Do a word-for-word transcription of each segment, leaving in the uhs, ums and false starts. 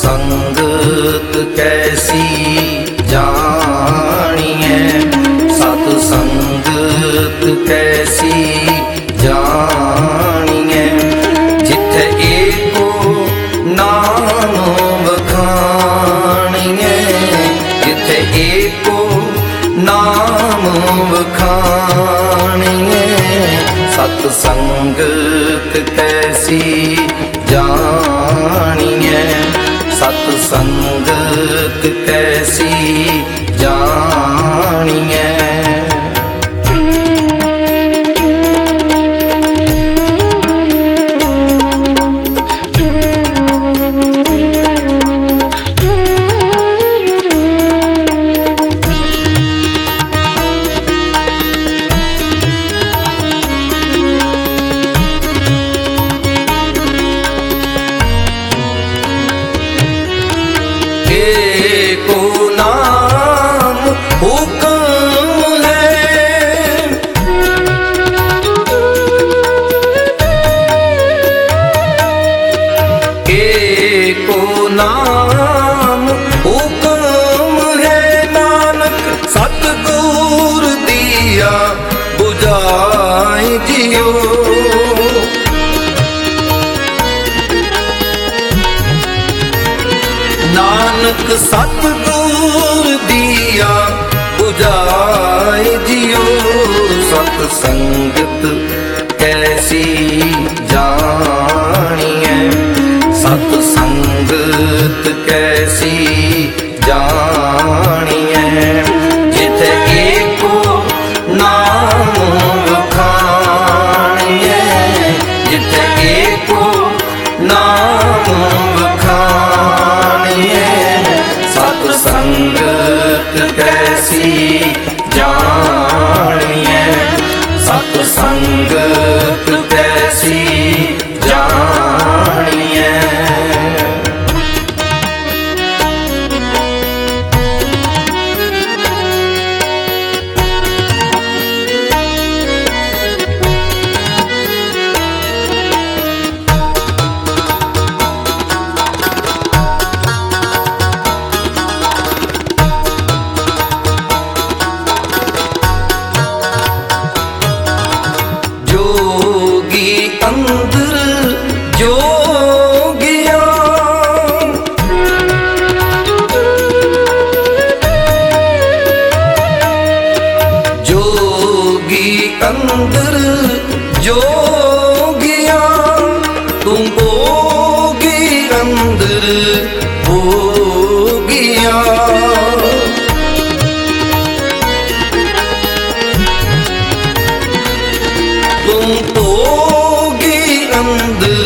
संगत कैसी जानिए, सत संगत कैसी जानिए। जिथे एको नाम वखानिए, जिथे एको नाम वखानिए। सत संगत कैसी जानिए, सत संगत कैसी जानिए। एको नाम हुक्म है, एको नाम हुक्म है। नानक सतगुर दिया बुझाई जियो, नानक सतगुर दिया बुझाए जियो। सत संगत कैसी जानिए, सत संगत कैसी जानिए। जिथे एको नाम वखानिए, जिथे एको नाम वखानिए। सत संगत कैसी जानिए, सत संगत कैसी जानिए। जोगी अंदर जोगिया, जोगी अंदर जोगिया। तुम भोगी अंदर भोगिया, तुम भोगी अंदर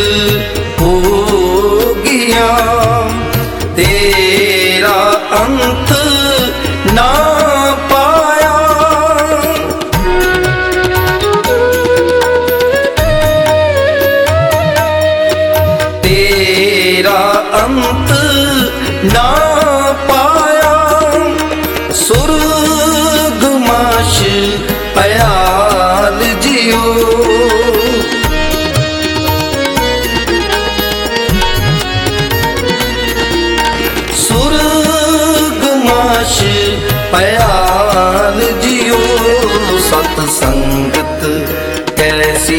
भोगिया। तेरा अंत ना पाया, तेरा अंत ना पाया। सुरगमाश पयाल जियो, सुरगमाश पयाल जियो। सत संगत कैसी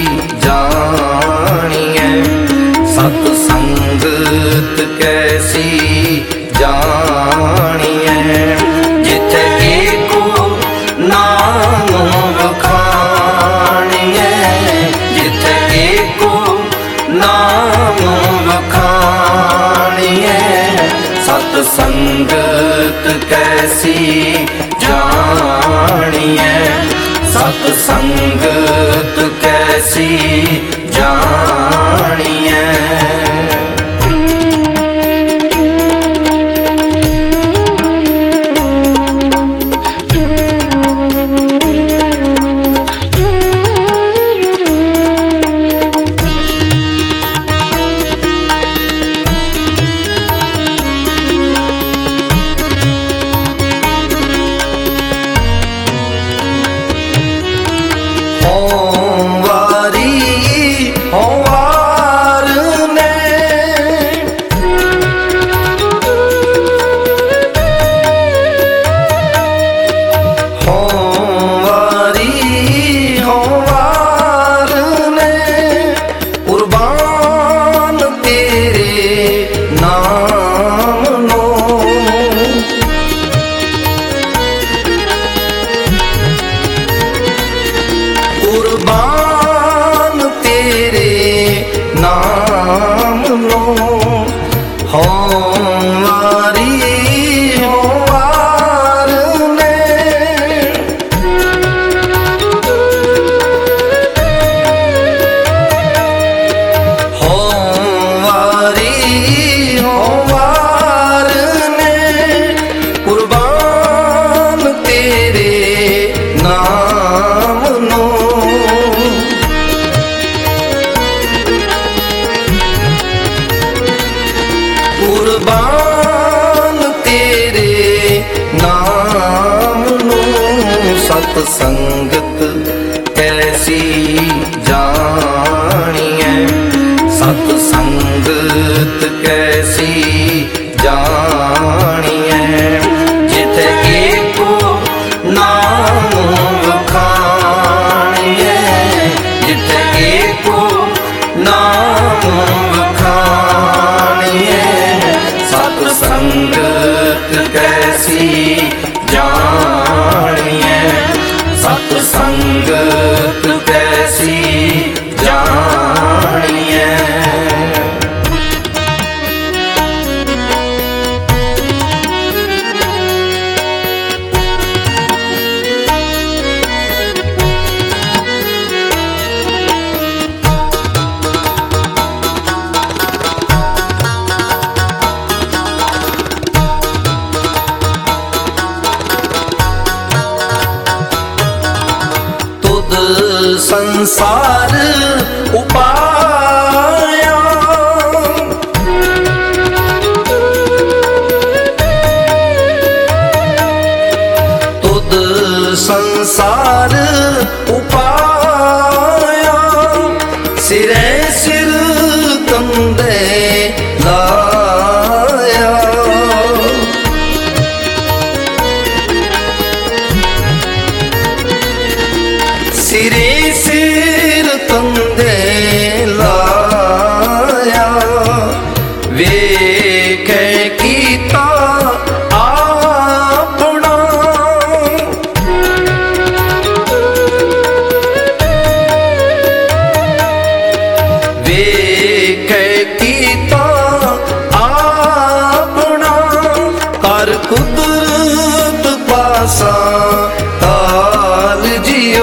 जानिए, सत संगत कैसी जानिए। जिथे एको नाम वखानिए, जिथे एको नाम वखानिए। सत संगत कैसी जानिए, सत संगत कैसी जानिए। ਵਾਰੀ ਹੋ ਵਾਰ ਨੇ ਹੋ ਵਾਰੀ ਹੋ ਵਾਰ ਨੇ ਕੁਰਬਾਨ ਤੇਰੇ ਨਾਮ ਨੂੰ ਕੁਰਬਾਨ ਤੇਰੇ ਨਾਮ ਨੂੰ ਸਤ ਸੰਗਤ ਕੈਸੀ ਜਾਣੀਐ ਸਤ ਸੰਗਤ ਕੈਸੀ ਜਾਣੀਐ ਜਿਥੇ ਏਕੋ ਨਾਮ ਵਖਾਣੀਐ ਜਿਥੇ ਏਕੋ ਨਾਮ ਸਤ ਸੰਗਤ ਕੈਸੀ ਜਾਣੀਐ ਸਤ ਸੰਗਤ ਕੈਸੀ ਜਾਣੀਐ ਸੰਸਾਰ ਉਪਾਇਆ ਤੁਧ ਸੰਸਾਰ ਉਪਾਇਆ ਸਿਰੇ ਸਿਰ ਤੰਦੇ ਲਾਇਆ ਸਿਰੇ ਸਿਰ ਤੰਦੇ ਲਾਇਆ ਵੇਖੇ ਕੀਤਾ ਆਪਣਾ ਵੇਖੇ ਕੀਤਾ ਆਪਣਾ ਕਰ ਕੁਦਰਤ ਪਾਸਾ ਤਾਲ ਜਿਓ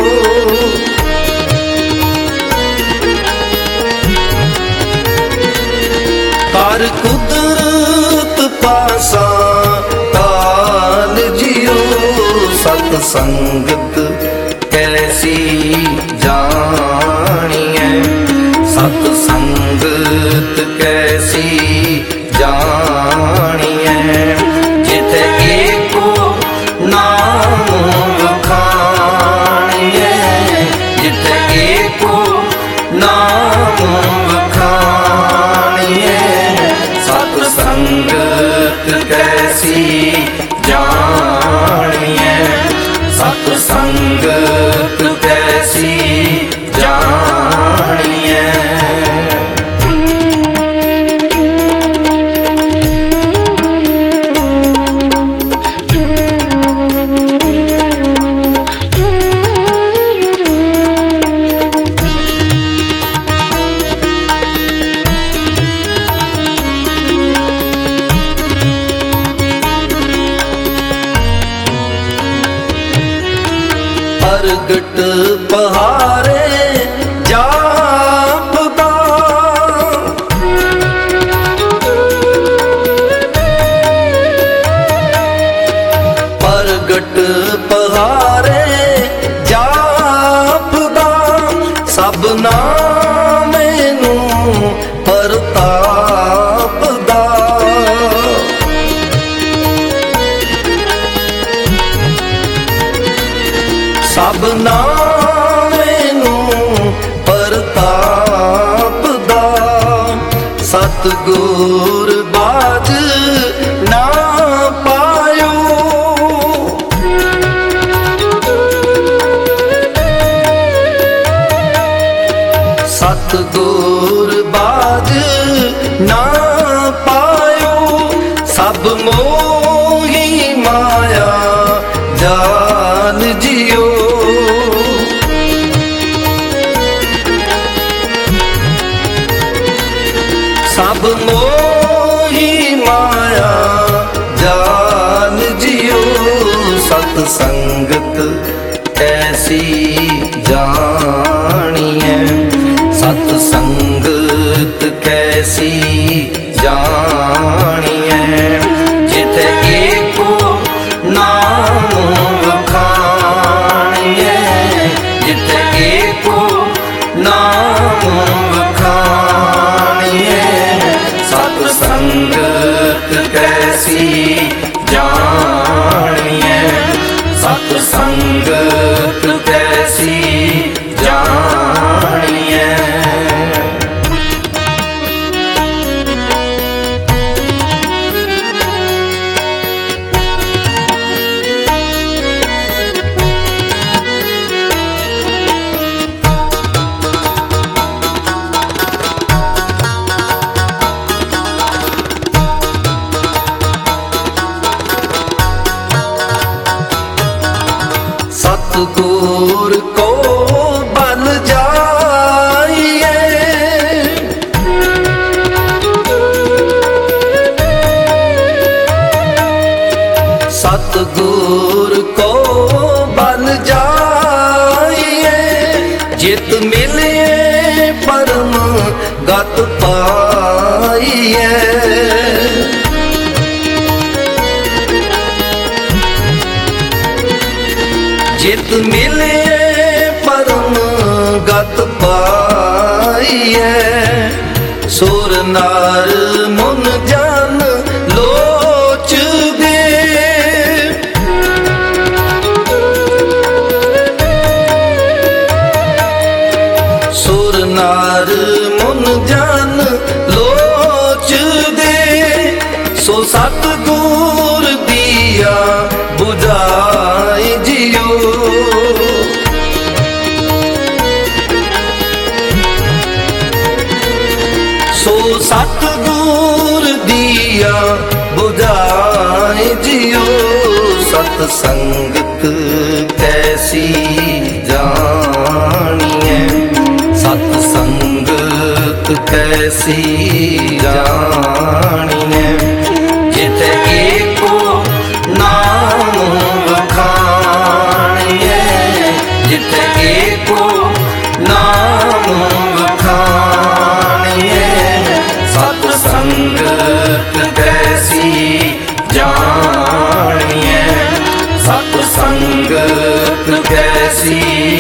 ਕਰ ਕੁਦਰਤ ਪਾਸਾ ਤਾਲ ਜਿਓ ਸਤ ਸੰਗਤ ਕੈਸੀ ਜਾਣੀਐ ਸਤ ਸੰਗਤ ਕੈਸੀ ਜਾਣੀਐ ਜਿਥੇ ਏਕੋ ਨਾਮ ਵਖਾਣੀਐ ਜਿਥੇ ਏਕੋ ਨਾਮ ਵਖਾਣੀਐ ਸਤ ਸੰਗਤ ਕੈਸੀ ਜਾਣੀਐ ਸਤ ਸੰਗਤ ਕੈਸੀ ਜਾਣੀਐ ਪ੍ਰਗਟ ਪਹਾਰੇ ਜਾਪਦਾ ਪ੍ਰਗਟ ਪਹਾਰੇ ਜਾਪਦਾ ਸਭ ਨਾਮੇ ਨੂੰ ਪ੍ਰਤਾਪ ਦਾ ਸਭ ਨਾਮੇ ਨੂੰ ਪ੍ਰਤਾਪ ਦਾ ਸਤਿਗੁਰ ਬਾਝ ਨਾ ਪਾਇਓ ਸਤਿਗੁਰ ਬਾਝ ਨਾ ਪਾਇਓ ਸਭ ਮੋਹੀ ਮਾਇਆ ਜਾਨ ਜਿਓ ਸਭ ਮੋਹੀ सत संगत कैसी जानिए, सत संगत कैसी जानिए। जिथे एको नाम वखानिए, जिथे एको नाम वखानिए। सत संगत कैसी जानिए, सत संगत कैसी जानिए। सतगुर को बल जाइए, सतगुर को बल जाइए। जित मिले परम गत पाइए, जित मिले परम गत पाइए। सुर नार मुन जन लोच दे, सुर नार मुन जन लोच दे। सो सतगुर दिया बुझाए जियो, सो सतगुर दिया बुझाए जियो। सत संगत कैसी जानिए, सत संगत कैसी जानिए। जिथे एको नाम वखानिए, जिथे एको नाम वखानिए। सत संगत कैसी जानिए, सत संगत कैसी